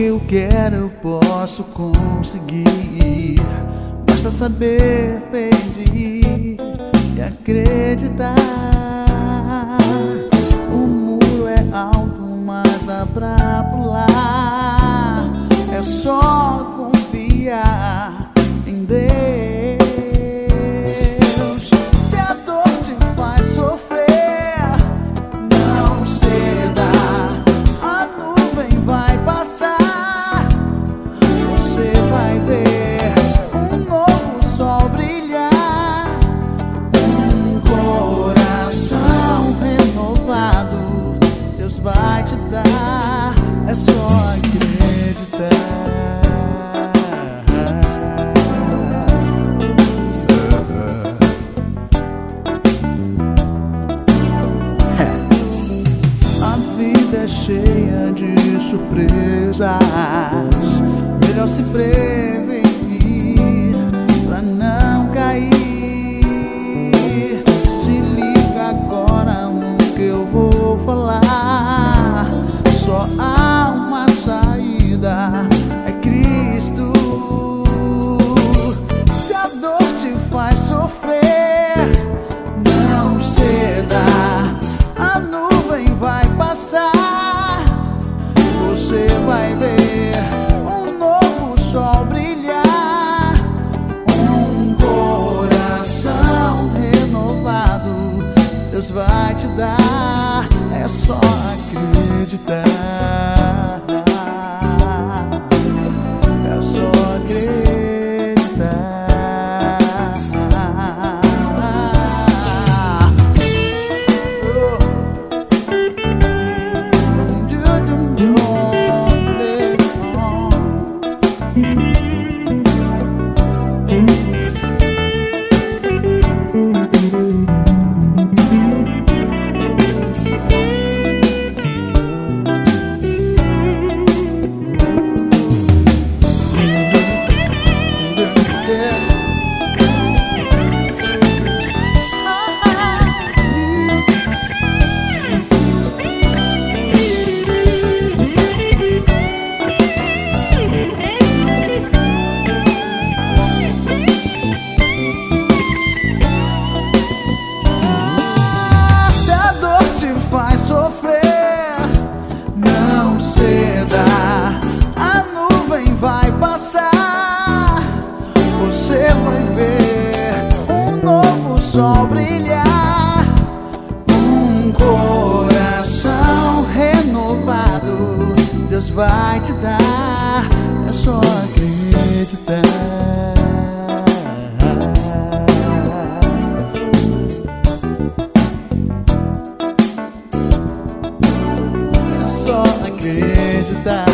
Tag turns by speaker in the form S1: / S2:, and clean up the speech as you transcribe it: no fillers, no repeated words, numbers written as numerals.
S1: que eu quero eu posso conseguir. Basta saber pedir e acreditar. O muro é alto, mas dá pra pular. É só confiar em Deus. Se a dor te faz sofrer, não ceda. A nuvem vai passar. Você vai ver um novo sol brilhar. Um coração renovado Deus vai te dar. É só acreditar. A vida é cheia de surpresas. Melhor se prevenir pra não cair. Se liga agora no que eu vou falar. Só há uma saída, é Cristo. Se a dor te faz sofrer, não ceda. A nuvem vai passar. Você vai ver um novo sol brilhar. Um coração renovado Deus vai te dar. É só acreditar. É só acreditar. Sofrer, não ceda. A nuvem vai passar. Você vai ver um novo sol brilhar. Um coração renovado Deus vai te dar. É só acreditar. Só acreditar.